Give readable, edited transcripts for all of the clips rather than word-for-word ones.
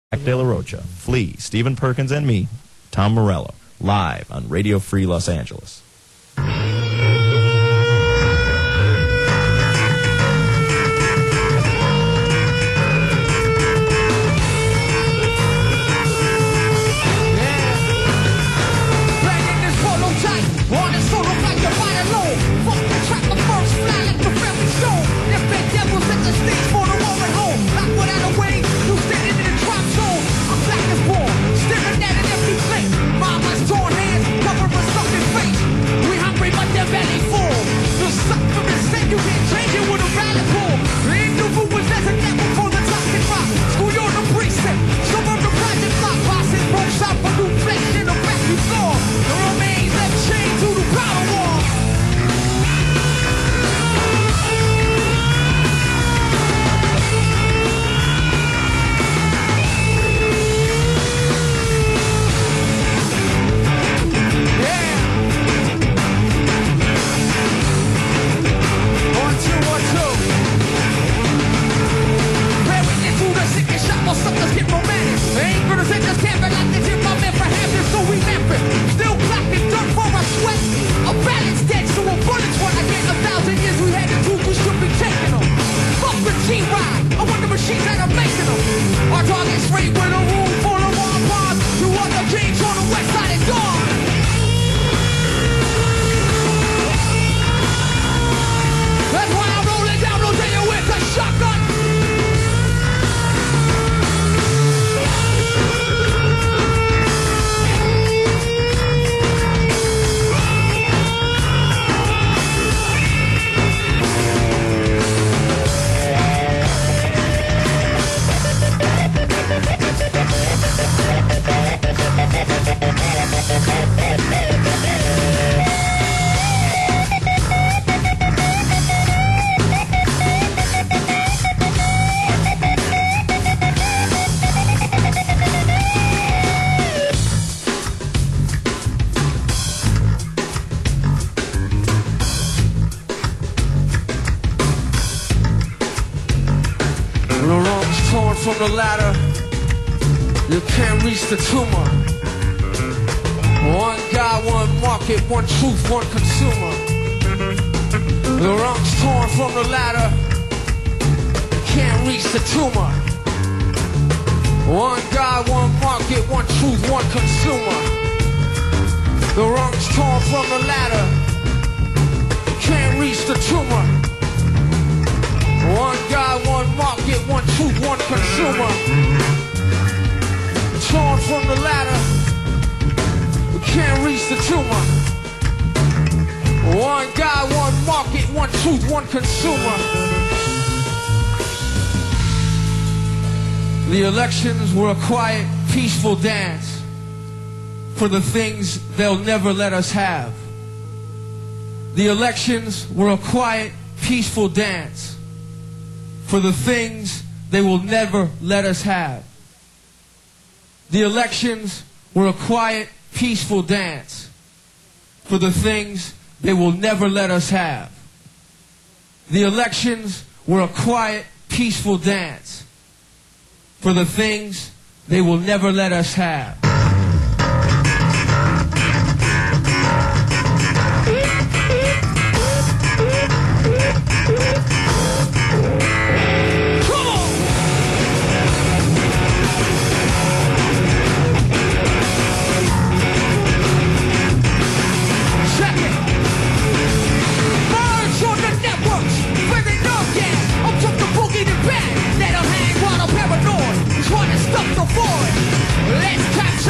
Jack De La Rocha, Flea, Stephen Perkins, and me, Tom Morello, live on Radio Free Los Angeles. From the ladder, you can't reach the tumor. One God, one market, one truth, one consumer. The rungs torn from the ladder, you can't reach the tumor. One God, one market, one truth, one consumer. The rungs torn from the ladder, you can't reach the tumor. One God, one market, one truth, one consumer. Torn from the ladder, we can't reach the tumor. One God, one market, one truth, one consumer. The elections were a quiet, peaceful dance for the things they'll never let us have. The elections were a quiet, peaceful dance for the things they will never let us have. The elections were a quiet, peaceful dance for the things they will never let us have. The elections were a quiet, peaceful dance for the things they will never let us have. Let's capture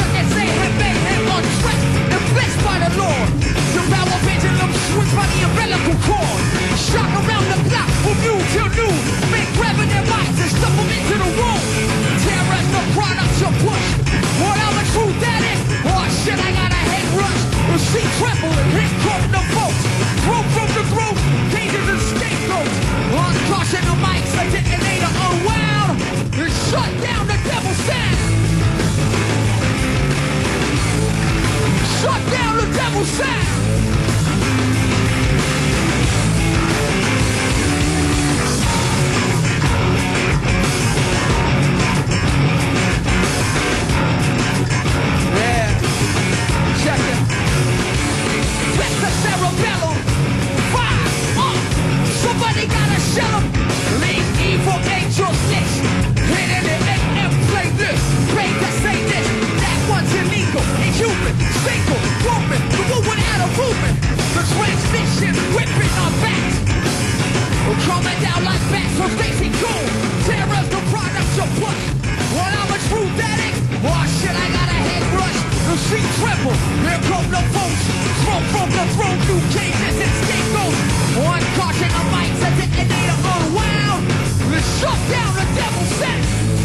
people. Here come the folks. Smoke from the throne, through cages and scapegoats. One caution, the mics, a detonator unwound. Let's shut down the devil's set.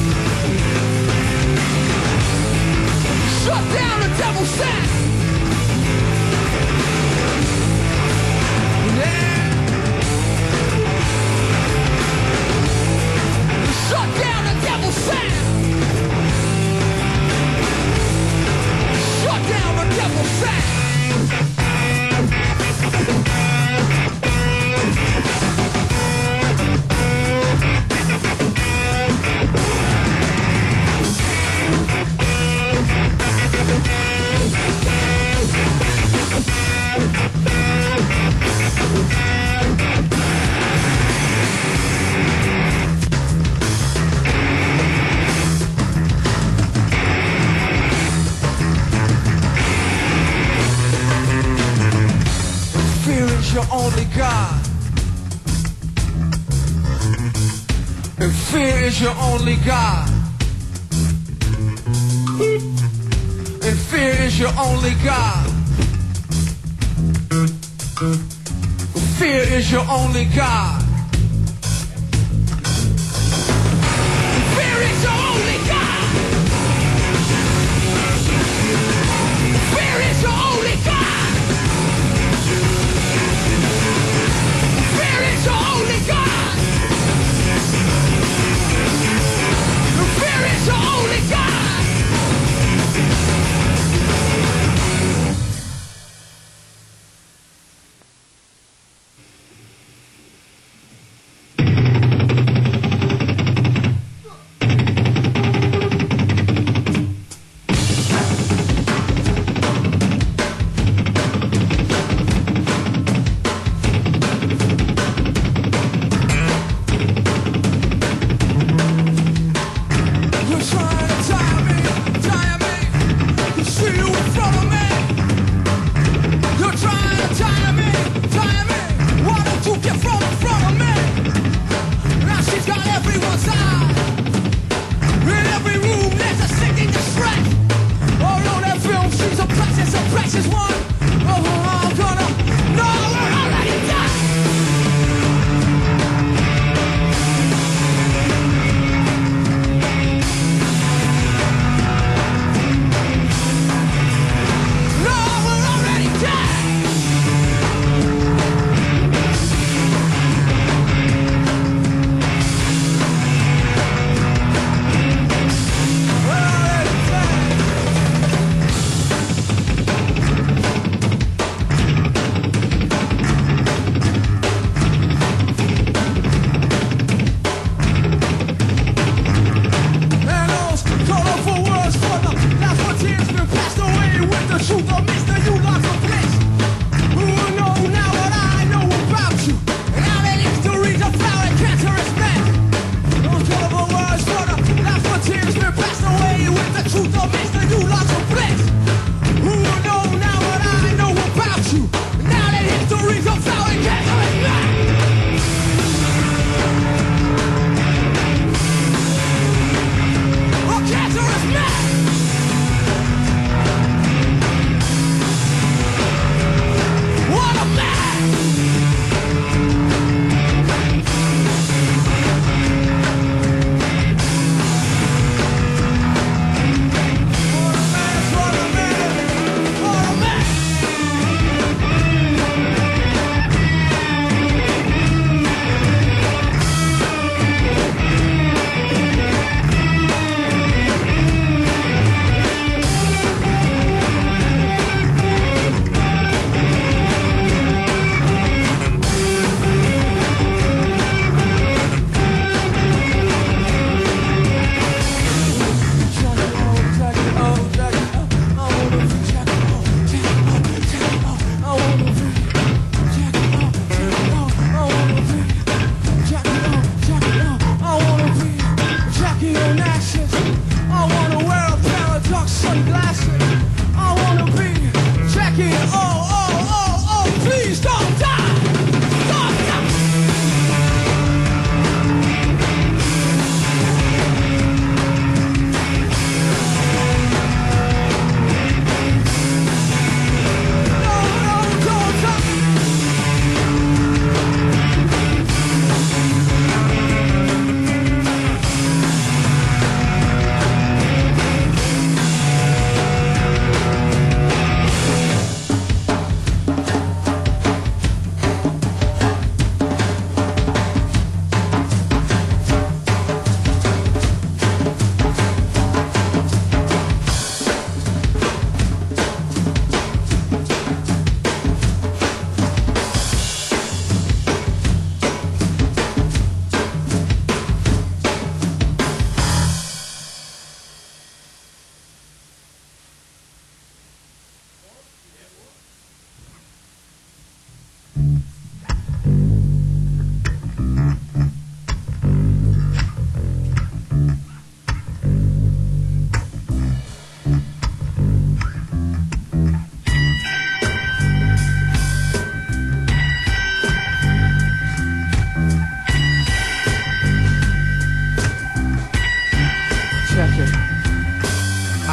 Shut down the devil's set. Yeah. Shut down the devil's set. Shut down the devil's set. Your only God, and fear is your only God, and fear is your only God, fear is your only God, fear is your only God, fear is your only God. Fear is your only God. Fear is your only God.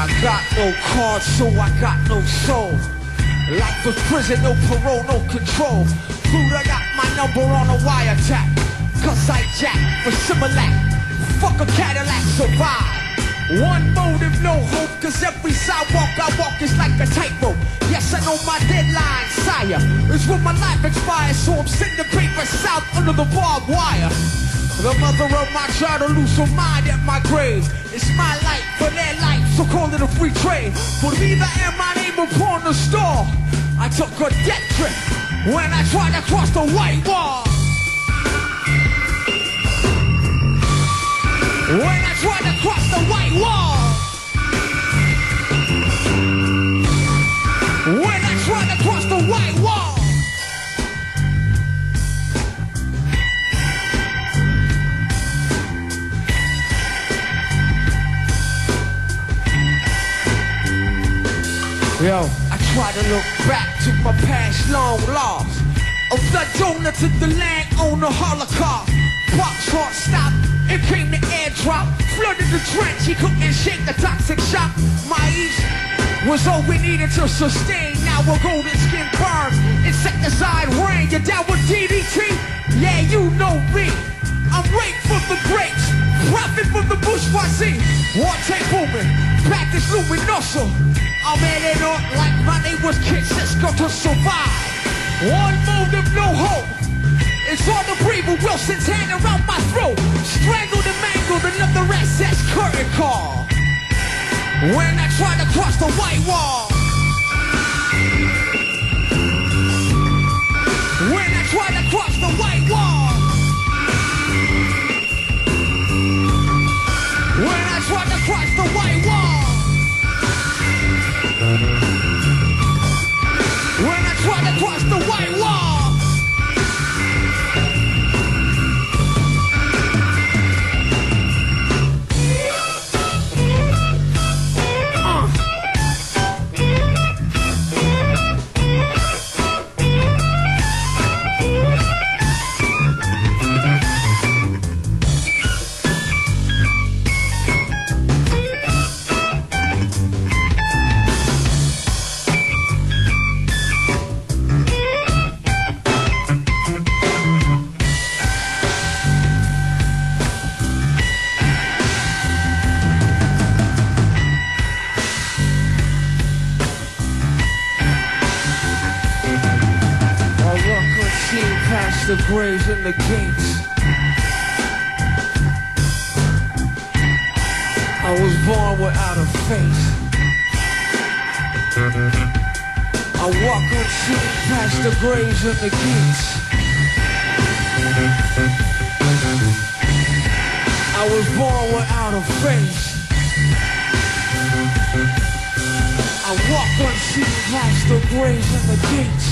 I got no cards, so I got no soul. Life was prison, no parole, no control. Dude, I got my number on a wiretap. Cause I jack for Similac. Fuck a Cadillac, survive. One motive, no hope, cause every sidewalk I walk is like a tightrope. Yes, I know my deadline, sire. It's when my life expires, so I'm sending paper south under the barbed wire. The mother of my child to lose her mind at my grave. It's my life for their life, so call it a free trade. But neither am my name upon the store. I took a death trip when I tried to cross the white wall. When I tried to cross the white wall. When I tried to cross the white wall. Yo, I try to look back to my past long loss. A blood donor to the land on the Holocaust. Pop's heart stopped, it came the airdrop. Flooded the trench, he couldn't shake the toxic shock. My east was all we needed to sustain. Now we're golden skin burns, insecticide rain. You're down with DDT? Yeah, you know me. I'm late for the grapes, profit from the bourgeoisie. War tape booming, back is luminoso. I'm in it on like my name was Kid Cisco to survive. One motive, no hope. It's hard to breathe with Wilson's hand around my throat. Strangled and mangled, another SS curtain call. When I try to cross the white wall. When I try to cross the white wall. When I try to cross the white wall. When I try to cross the white wall. The graves and the gates. I was born without a face. I walk unseen past the graves and the gates. I was born without a face. I walk unseen past the graves and the gates.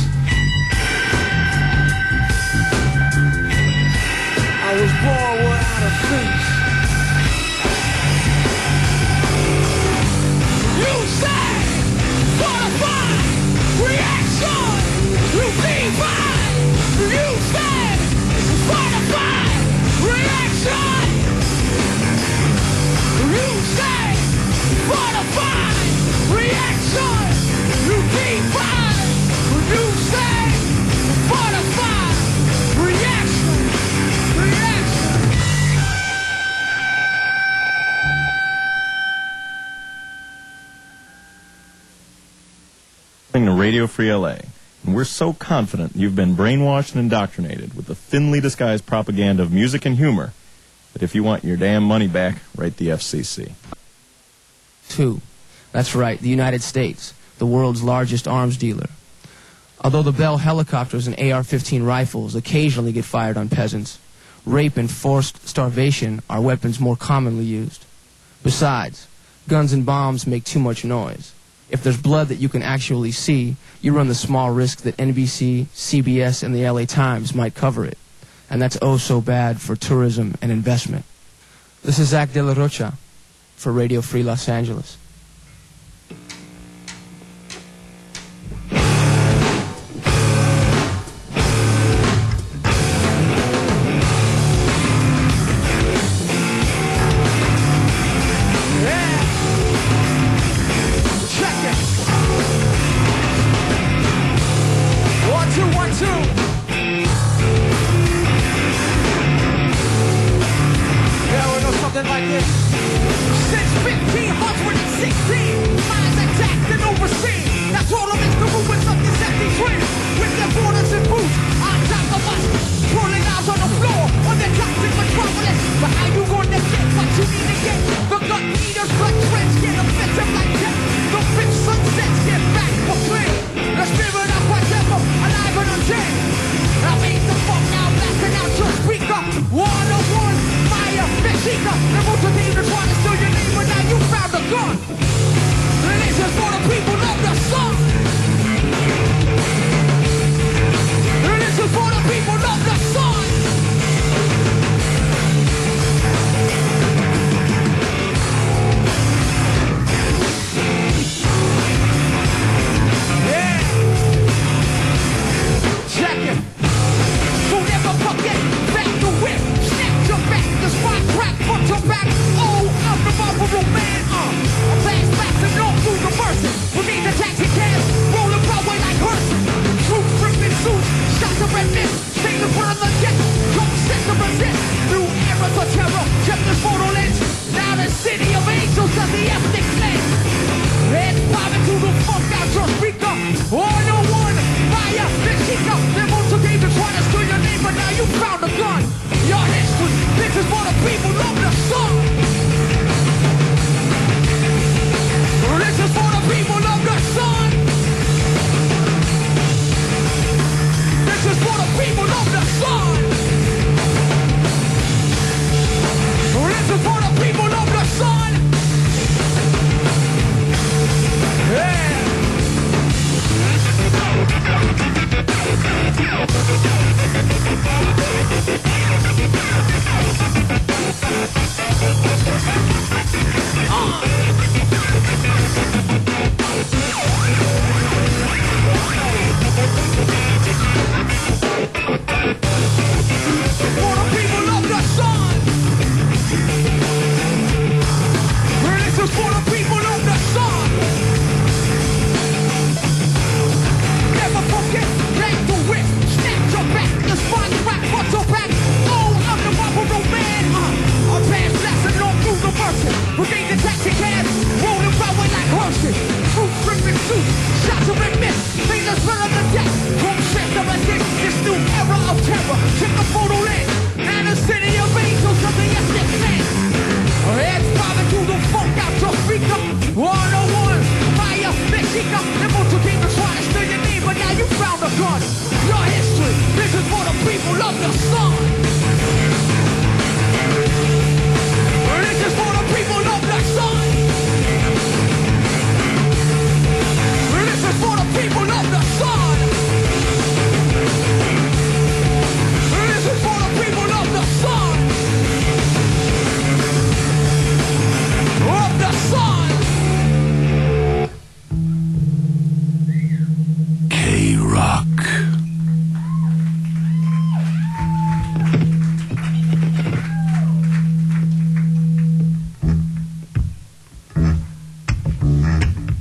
I was born without a face. You say, fortify, reaction, you be fine. You say, fortify, reaction. You say, fortify, reaction, you be fine. You say, fortify, reaction. To Radio Free LA, and we're so confident you've been brainwashed and indoctrinated with the thinly disguised propaganda of music and humor that if you want your damn money back, write the FCC. 2. That's right, the United States, the world's largest arms dealer. Although the Bell helicopters and AR-15 rifles occasionally get fired on peasants, rape and forced starvation are weapons more commonly used. Besides, guns and bombs make too much noise. If there's blood that you can actually see, you run the small risk that NBC, CBS, and the LA Times might cover it. And that's oh so bad for tourism and investment. This is Zach De La Rocha for Radio Free Los Angeles.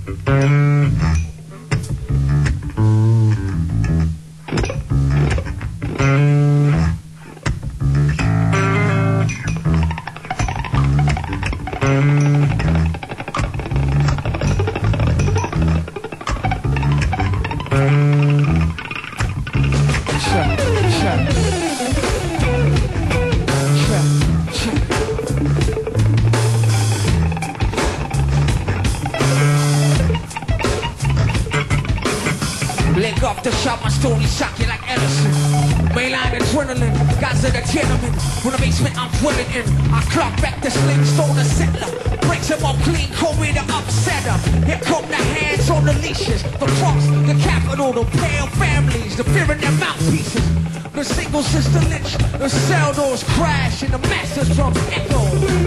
Leg off the shot, my story shocking like Edison. Mainline adrenaline, guys of the tenement. From the basement, I'm dwelling in. I clock back the sling, stone a settler. Breaks them all clean, call me the upsetter. Here come the hands on the leashes. The cross, the capital, the pale families, the fear in their mouthpieces. The single sister lynch, the cell doors crash, and the master's drums echo.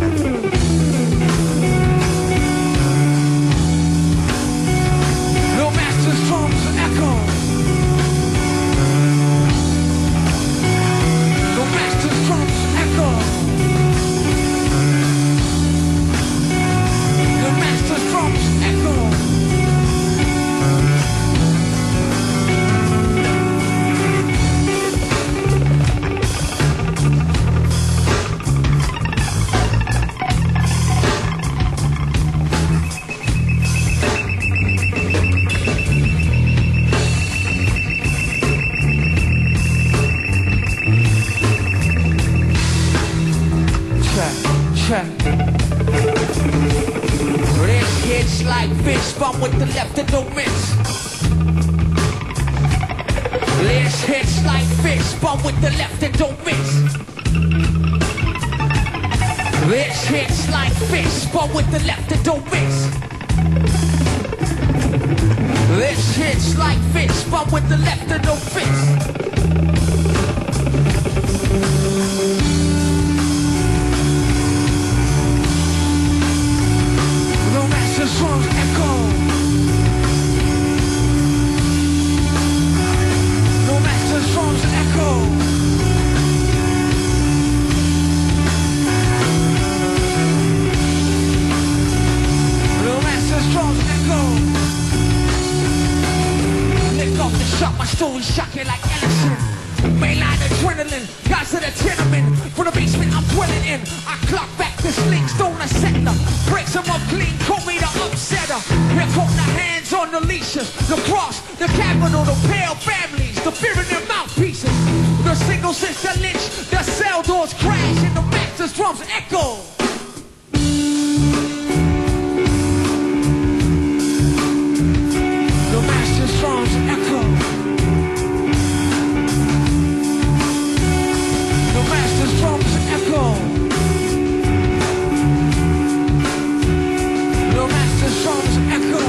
The master's drums echo. The master's drums echo. The master's drums echo. This hits like fish bump with the left and don't miss. This hits like fish bump with the left and don't miss. This hits like fish bump with the left and don't miss. This hits like fish bump with the left and don't miss. The drums echo. No master's drums echo. No master's drums echo. Lick off the shot, my story shocking like Ellison. Mainline adrenaline, guys to the tenement. From the basement I'm dwelling in. I clock back the sling, stone a settler. Breaks them up clean, call me the upsetter. Here come the hands on the leashes. The cross, the capital, the pale families. The fear in their mouthpieces. The single sister lynch, the cell doors crash, and the master's drums echo. The master's drums echo. The master's drums echo. The master's drums echo.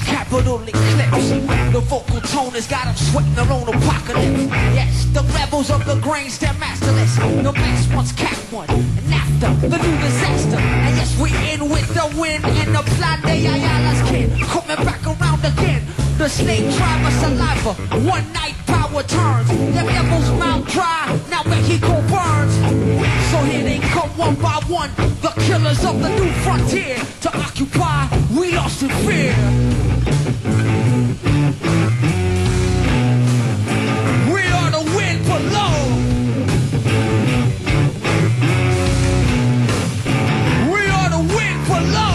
capital eclipse. The vocal tone has got them sweating their own apocalypse. Yes, the rebels of the grains, they're masterless. The mass once cap one, and after the new disaster. And yes, we in with the wind and the plan de Ayala's kin. Coming back around again. The snake tribe of saliva, one night power turns. Them devils mouth dry, now Mexico burns. So here they come one by one, the killers of the new frontier. To occupy, we lost in fear. We are the wind below. We are the wind below.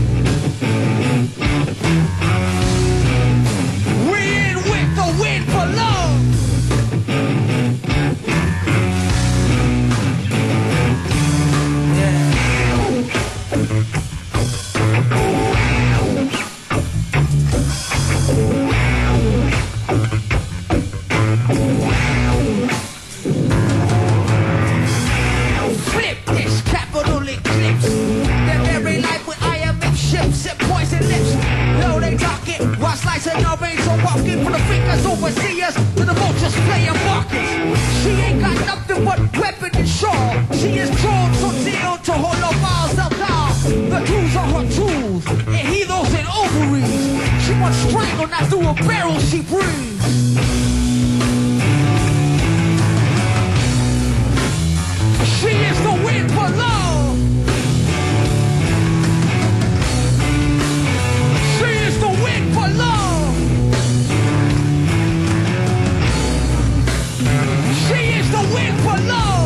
We in with the wind below. Flip this capital eclipse. Their very life with IMF ships and poison lips. No, they talking while slicing your veins or walking from the fingers overseers to the vultures playing markets. She ain't got nothing but weapon and shawl. She is drawn so deal to hold her miles out down. The tools are her tools, and he those in ovaries. She wants strangle, not through a barrel she breathes. She is the wind below. She is the wind below. She is the wind below.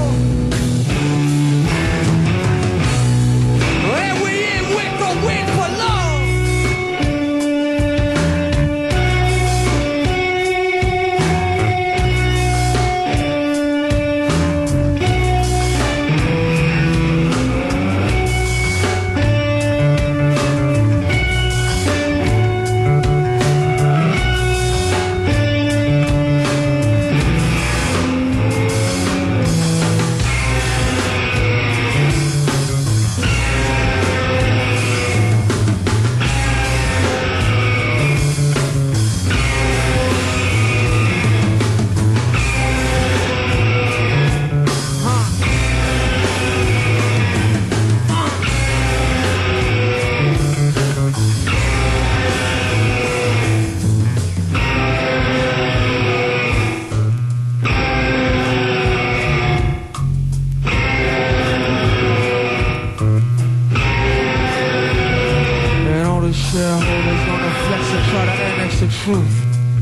And we in with the wind below. And all the shareholders gonna flex and try to annex the truth.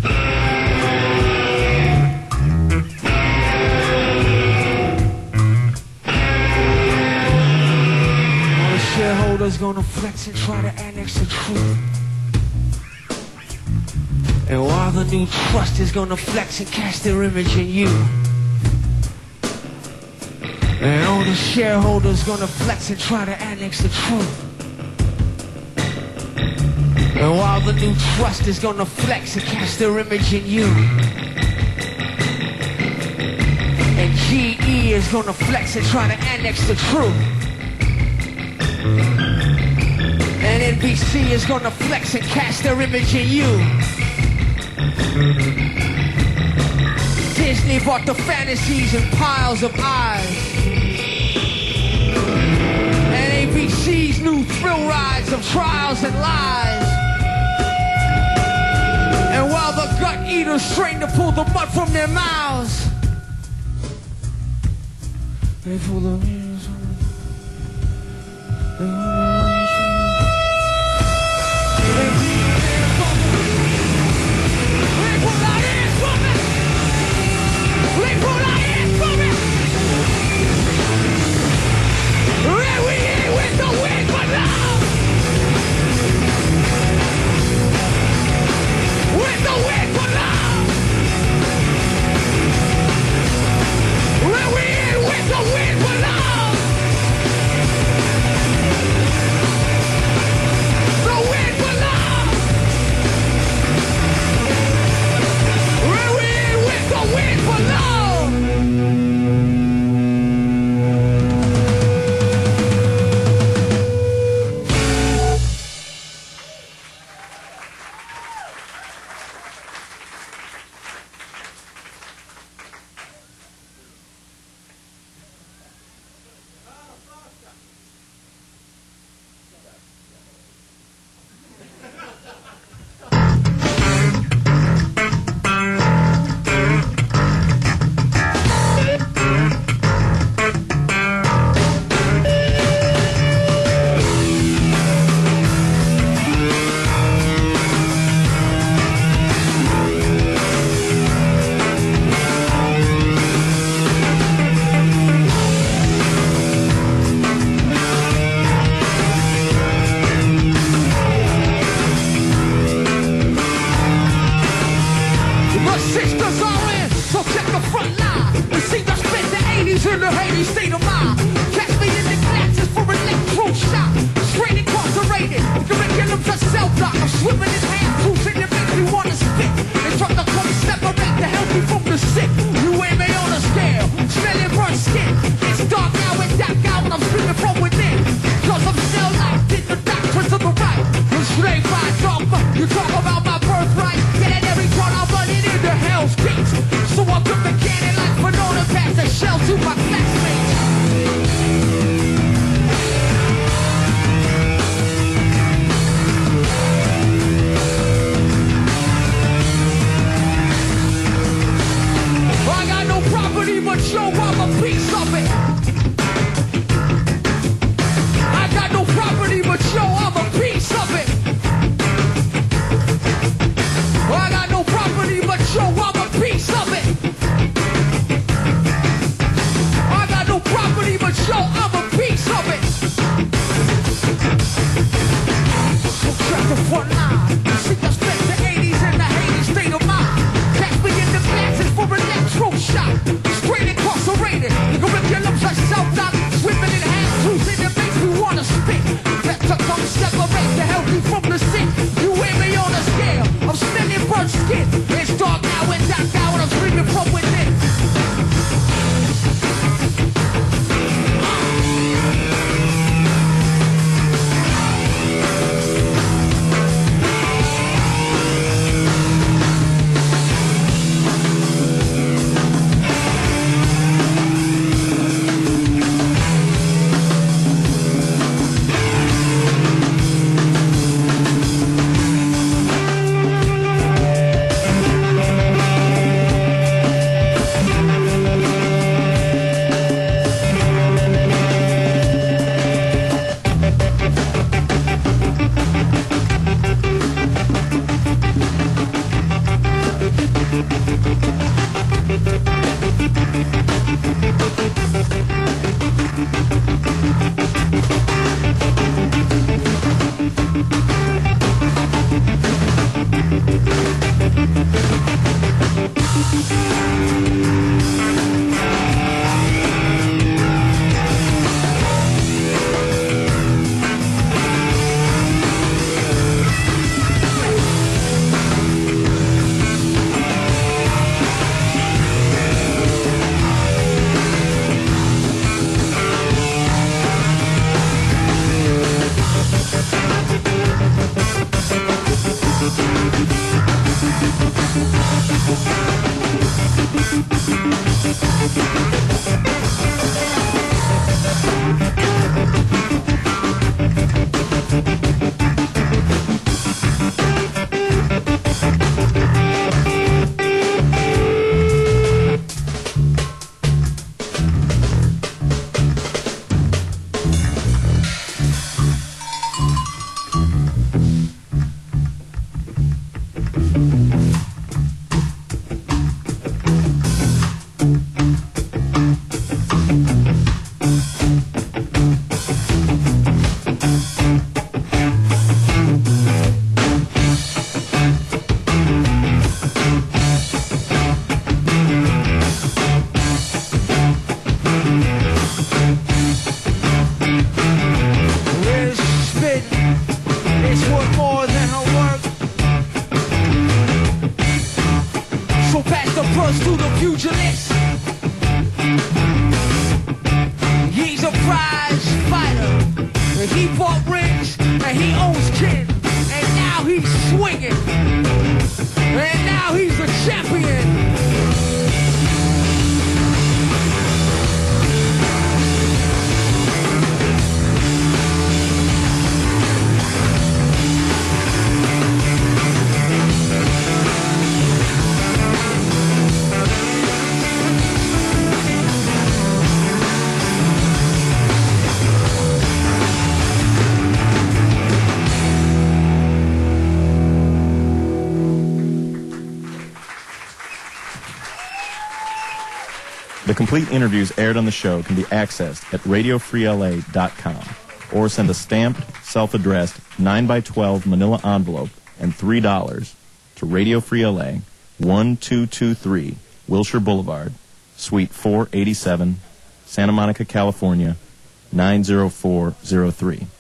All the shareholders gonna flex and try to annex the truth. And while the new trust is gonna flex and cast their image in you. And all the shareholders gonna flex and try to annex the truth. And while the new trust is gonna flex and cast their image in you. And GE is gonna flex and try to annex the truth. And NBC is gonna flex and cast their image in you. Disney bought the fantasies and piles of eyes. And ABC's new thrill rides of trials and lies. And while the gut eaters strain to pull the mud from their mouths, they pull the ears from To the pugilist, he's a prize fighter. He bought rings and he owns kin, and now he's swinging, and now he's a champion. The complete interviews aired on the show can be accessed at radiofreela.com or send a stamped, self-addressed 9x12 manila envelope and $3 to Radio Free LA, 1223 Wilshire Boulevard, Suite 487, Santa Monica, California, 90403.